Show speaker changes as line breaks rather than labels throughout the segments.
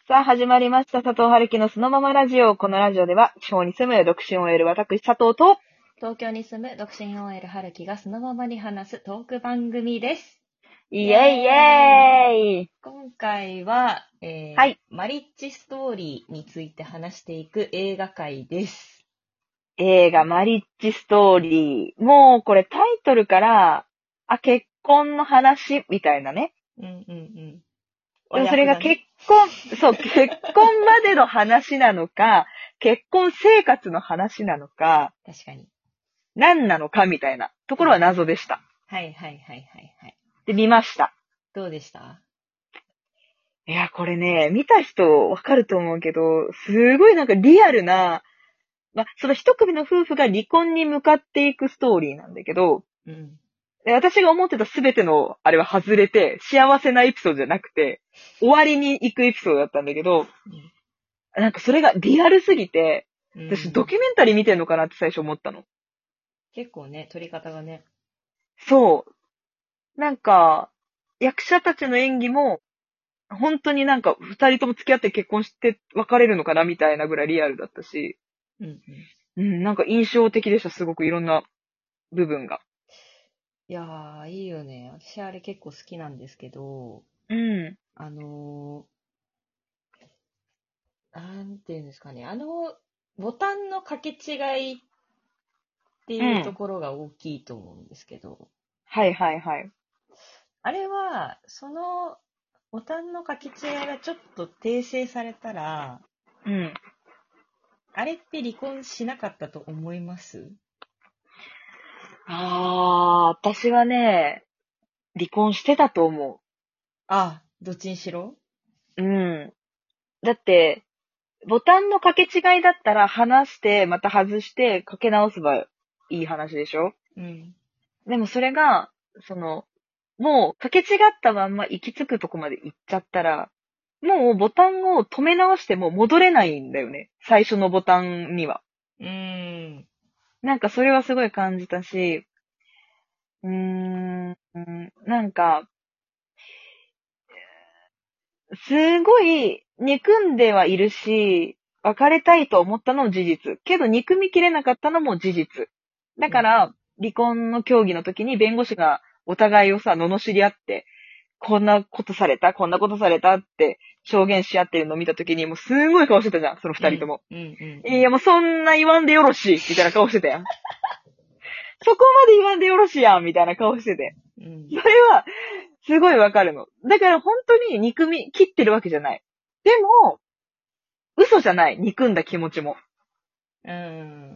さあ、始まりました。佐藤春樹のそのままラジオ。このラジオでは、地方に住む独身を得る私、佐藤と、
東京に住む独身 OL 春樹がそのままに話すトーク番組です。
イエイイエーイ。
今回は、
はい。
マリッジストーリーについて話していく映画会です。
映画、マリッジストーリー。もう、これタイトルから、結婚の話、みたいなね。
うんうんうん。
でもそれが
親札ね。
結婚までの話なのか、結婚生活の話なのか、
確かに。
何なのかみたいなところは謎でした。
はいはいはいはいはい。
で、見ました。
どうでした？
いや、これね、見た人わかると思うけど、すごいなんかリアルな、その一組の夫婦が離婚に向かっていくストーリーなんだけど、
うん。
私が思ってたすべてのあれは外れて、幸せなエピソードじゃなくて、終わりに行くエピソードだったんだけど、なんかそれがリアルすぎて、
うん。
私ドキュメンタリー見てんのかなって最初思ったの。
結構ね、撮り方がね。
そう。なんか、役者たちの演技も、本当になんか二人とも付き合って結婚して別れるのかなみたいなぐらいリアルだったし、
うんうん。
なんか印象的でした、すごくいろんな部分が。
いやー、いいよね。私あれ結構好きなんですけど、
うん。
あのなんていうんですかね。ボタンの掛け違いっていうと
うん。
ころが大きいと思うんですけど、
はいはいはい。
あれは、そのボタンの掛け違いがちょっと訂正されたら、
うん。
あれって離婚しなかったと思います？
私はね、離婚してたと思
あ、どっちにしろ。
う。うん。だって、ボタンの掛け違いだったら離して、また外して掛け直せばいい話でしょ？
うん。
でもそれが、もう掛け違ったまんま行き着くとこまで行っちゃったら、もうボタンを止め直しても戻れないんだよね。最初のボタンには。
うーん。
なんかそれはすごい感じたし、なんか、すごい憎んではいるし、別れたいと思ったのも事実。けど憎みきれなかったのも事実。だ
うん。
から、離婚の協議の時に弁護士がお互いをさ、罵り合って、こんなことされた、こんなことされたって証言し合ってるのを見た時に、もうすんごい顔してたじゃん、その二人とも。
うん。うん。うん。
いや、もうそんな言わんでよろしい、みたいな顔してたやん。そこまで言わんでよろしいやん、みたいな顔してて。
うん。
それは、すごいわかるの。だから本当に憎み切ってるわけじゃない。でも、嘘じゃない。憎んだ気持ちも。
うん。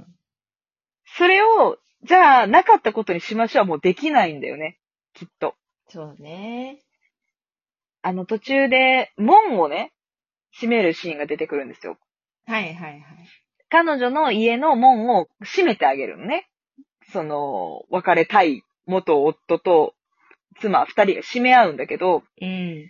それを、じゃあ、なかったことにしましょうはもうできないんだよね。きっと。
そうね。
途中で、門をね、閉めるシーンが出てくるんですよ。
はいはいはい。
彼女の家の門を閉めてあげるのね。別れたい元夫と妻二人が閉め合うんだけど、
うん。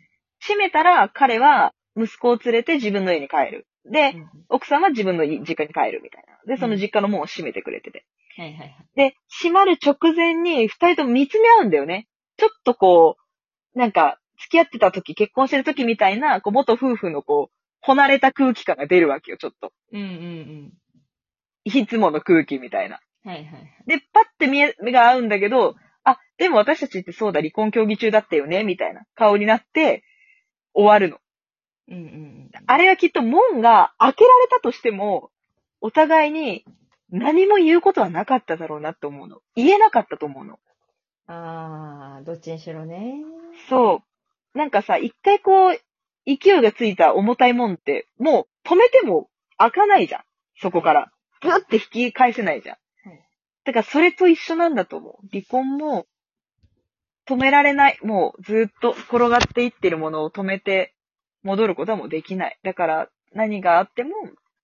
閉めたら彼は息子を連れて自分の家に帰る。で、
うん。
奥さんは自分の実家に帰るみたいな。で、その
うん。
実家の門を閉めてくれてて。
はいはいはい。
で、閉まる直前に二人とも見つめ合うんだよね。ちょっとなんか、付き合ってた時、結婚してる時みたいな、元夫婦のこなれた空気感が出るわけよ、ちょっと。
うんうん
いつもの空気みたいな。
うん。はいはいはい。
で、パッて目が合うんだけど、でも私たちってそうだ、離婚協議中だったよね、みたいな顔になって終わるの。
うんうん
あれはきっと門が開けられたとしても、お互いに何も言うことはなかっただろうなって思うの。言えなかったと思うの。
うん。ああ、どっちにしろね。
そう。なんかさ、一回勢いがついた重たいもんって、もう止めても開かないじゃん。そこから。ブって引き返せないじゃん。
はい。
だからそれと一緒なんだと思う。離婚も止められない。もうずっと転がっていってるものを止めて戻ることはもうできない。だから何があっても、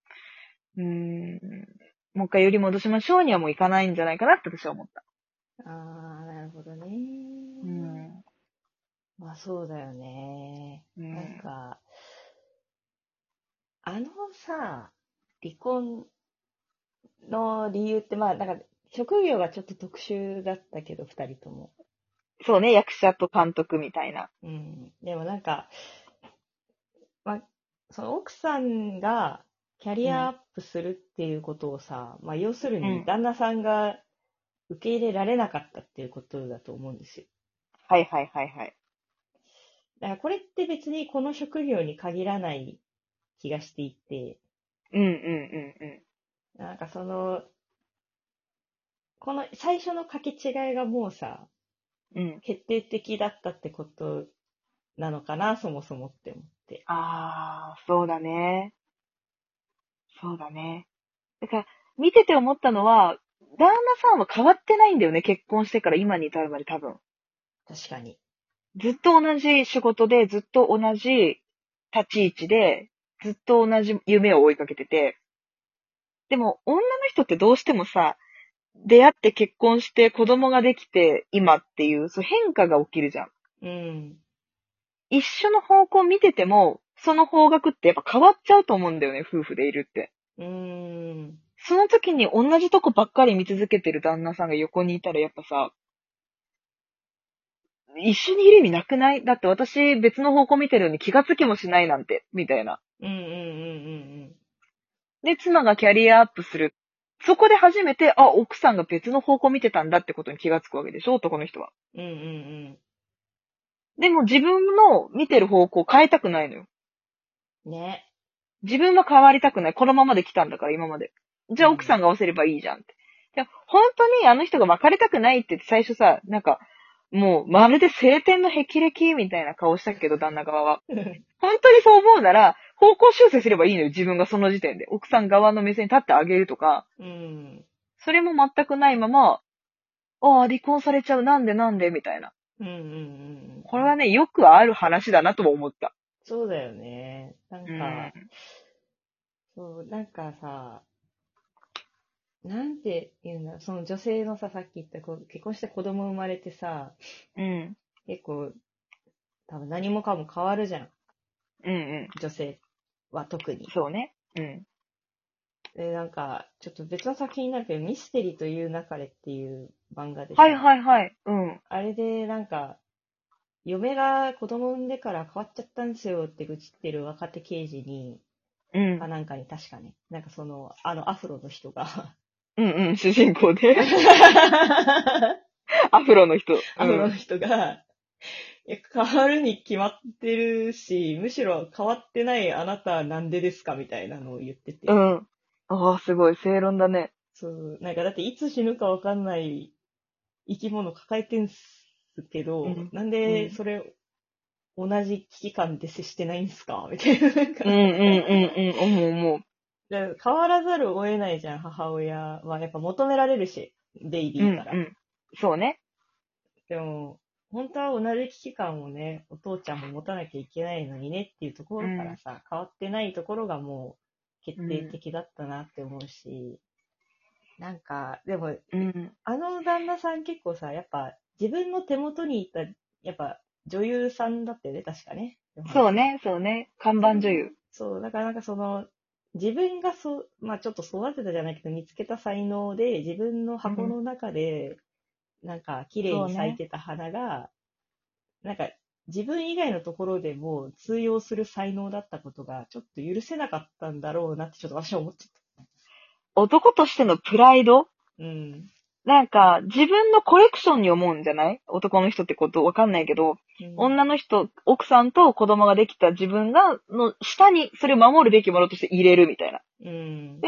もう一回より戻しましょうにはもういかないんじゃないかなって私は思った。
ああ、なるほどね。
うん。
まあそうだよね。なん
うん。
か、あのさ、離婚の理由って、まあ、なんか、職業がちょっと特殊だったけど、二人とも。
そうね、役者と監督みたいな。
うん。でもなんか、まあ、 その奥さんがキャリアアップするっていうことをさ、まあ要するに旦那さんが受け入れられなかったっていうことだと思うんですよ。
はいはいはいはい。
だからこれって別にこの職業に限らない気がしていて、
うんうんうん
なんかこの最初の掛け違いがもうさ、
うん。うん。
決定的だったってことなのかな、そもそもって思って。
ああ、そうだね。そうだね。だから、見てて思ったのは、旦那さんは変わってないんだよね。結婚してから今に至るまで多分。
確かに。
ずっと同じ仕事で、ずっと同じ立ち位置で、ずっと同じ夢を追いかけてて。でも、女の人ってどうしてもさ、出会って結婚して子供ができて今っていう、そう変化が起きるじゃん。
うん。
一緒の方向見てても、その方角ってやっぱ変わっちゃうと思うんだよね、夫婦でいるって。
ん。
その時に同じとこばっかり見続けてる旦那さんが横にいたらやっぱさ、一緒にいる意味なくない？だって私別の方向見てるのに気がつきもしないなんて、みたいな。
うんうんうんうん
で、妻がキャリアアップする。そこで初めて、あ、奥さんが別の方向見てたんだってことに気がつくわけでしょ、男の人は。
うん。うんうん
でも自分の見てる方向を変えたくないのよ。
うん。ね。
自分は変わりたくない。このままで来たんだから、今まで。じゃあ奥さ
うん。
んが合わせればいいじゃんって。いや、本当にあの人が別れたくないって言って最初さ、なんか、もうまるで晴天の霹靂みたいな顔したけど、旦那側は。本当にそう思うなら、方向修正すればいいのよ、自分がその時点で。奥さん側の目線に立ってあげるとか、
うん。
それも全くないまま、ああ、離婚されちゃう、なんでみたいな。
うんうんうんうん。
これはね、よくある話だなとも思った。
そうだよね。
うん。
そう、なんかさ、なんて言うんだろう、その女性のさ、さっき言った結婚して子供生まれてさ、
うん。
結構、多分何もかも変わるじゃん。
うんうん。
女性は特に。
そうね。うん。
で、なんか、ちょっと別の作品になるけど、ミステリーという流れっていう漫画で
はい
さ、
はいはい。うん。
あれでなんか、嫁が子供産んでから変わっちゃったんですよって愚痴ってる若手刑事に、
うん。
なんかに確かね、なんかアフロの人が
うんうん。主人公で。アフロの人。
アフロの
うん。
人が、いや変わるに決まってるし、むしろ変わってないあなたはなんでですかみたいなのを言ってて。
うん。ああ、すごい正論だね。
そう、なんかだっていつ死ぬかわかんない生き物抱えてんすけど、
うん。
なん
うん。
でそれ同じ危機感で接してないんすかみたいな。なんか
うんうんうんうん。思う思う。
で変わらざるを得ないじゃん、母親は。やっぱ求められるし、ベイ
う
ビーから。
んうん。そうね。
でも、本当は同じ危機感をね、お父ちゃんも持たなきゃいけないのにねっていうところから
うん。
さ、変わってないところがもう決定
うん。
的だったなって思うし、なんか、でも、
うん。
あの旦那さん結構さ、やっぱ自分の手元にいた、やっぱ女優さんだったよね、確かね。
そうね、そうね。看板女優。
そう、だからなんか自分がまあちょっと育てたじゃないけど、見つけた才能で、自分の
うん。
箱の中で、なんか綺麗に咲い
そうね。
てた花が、なんか自分以外のところでも通用する才能だったことが、ちょっと許せなかったんだろうなってちょっと私は思っちゃった。
男としてのプライド
うん。
なんか、自分のコレクションに思うんじゃない男の人ってことわかんないけど、
うん。
女の人、奥さんと子供ができた自分の下にそれを守るべきものとして入れるみたいな。
うん。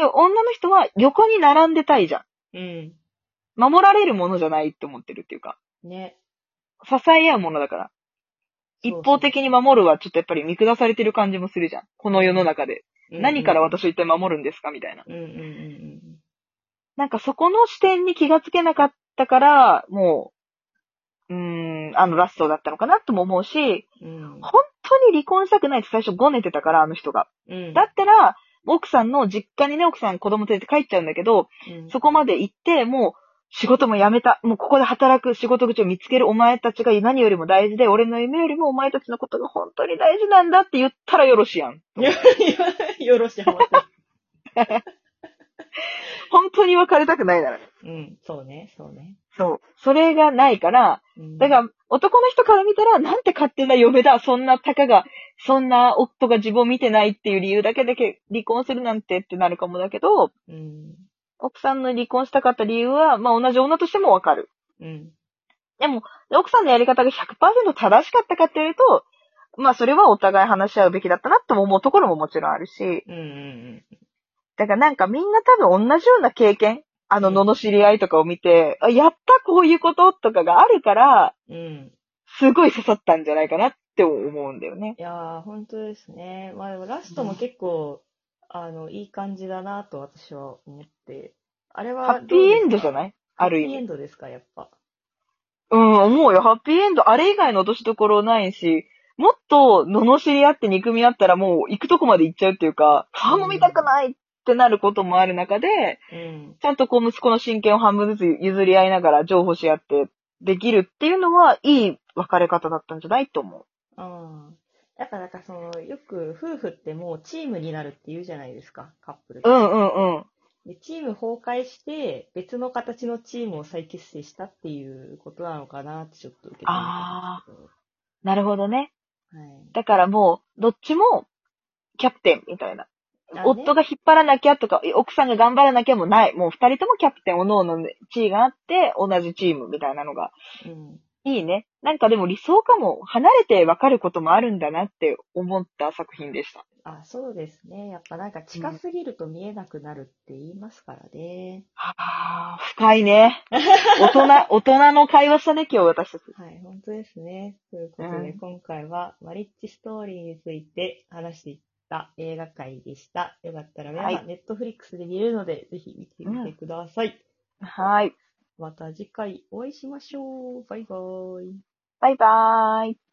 で、女の人は横に並んでたいじゃん。
うん。
守られるものじゃないって思ってるっていうか、
ね。
支え合うものだから。一
そうそうそ
方的に守るはちょっとやっぱり見下されてる感じもするじゃん。こ
う。
の世の
うん。
中で。
うん
何から
うん。
私を一体守るんですかみたいな。
うんうん
なんかそこの視点に気がつけなかったから、もあのラストだったのかなとも思うし、
うんうん。うん。
本当に離婚したくないって最初ごねてたから、あの人が。
うん。
だったら、奥さんの実家にね、奥さん子供連れて帰っちゃうんだけど、
うん。
そこまで行って、もう仕事も辞めた。もうここで働く仕事口を見つけるお前たちが何よりも大事で、俺の夢よりもお前たちのことが本当に大事なんだって言ったらよろしやん。
よろしハマってる。
本当に別れたくないなら。
うん。そうね、そうね。
そう。それがないから、
うん。
だから男の人から見たら、なんて勝手な嫁だ、そんなたかがそんな夫が自分を見てないっていう理由だけで離婚するなんてってなるかもだけど、
うん。
奥さんの離婚したかった理由は、まあ同じ女としてもわかる。
うん。
でも、奥さんのやり方が100% 正しかったかって言うと、まあそれはお互い話し合うべきだったなとも思うところももちろんあるし、
うん。うん。
だからなんかみんな多分同じような経験、
うん。
罵り合いとかを見て、あ、やったこういうこととかがあるから、
うん。
すごい刺さったんじゃないかなって思うんだよね。
いやー、本当ですね。まあでもラストも結構、いい感じだなと私は思って。あれ
ハッ
はどう
ピーエンドじゃ
ですか？
ない
ハッピーエ
ある意味。
ンドですか、やっぱ。
うん、思うよ。ハッピーエンド、あれ以外の落としどころないし、もっと罵り合って憎み合ったらもう行くとこまで行っちゃうっていうか、
う
顔も見たく
ん。
ないってなることもある中で、
うん。
ちゃんとこう息子の親権を半分ずつ譲り合いながら譲歩し合ってできるっていうのは、いい別れ方だったんじゃないと思う。
ああ。やっぱなんかよく夫婦ってもうチームになるって言うじゃないですか、カップルって。
うんうんうん。
で、チーム崩壊して別の形のチームを再結成したっていうことなのかなってちょっと受け止めたんです
あ
けど。
ー、なるほどね。
はい。
だからもう、どっちもキャプテンみたいな。
あ、ね。
夫が引っ張らなきゃとか、奥さんが頑張らなきゃもない。もう二人ともキャプテン、各々の地位があって、同じチームみたいなのが
うん。
いいね。なんかでも理想かも。離れて分かることもあるんだなって思った作品でした。
あ、そうですね。やっぱなんか近
うん。
すぎると見えなくなるって言いますからね。
はあ、深いね。大人の会話したね、今日私たち。
はい、本当ですね。ということで、
うん。
今回はマリッジストーリーについて話していった映画会でした。よかったら皆
はい。
さん、ネットフリックスで見れるので、ぜひ見て
うん。
みてください。
はい。
また次回お会いしましょう。バイバーイ。
バイバーイ。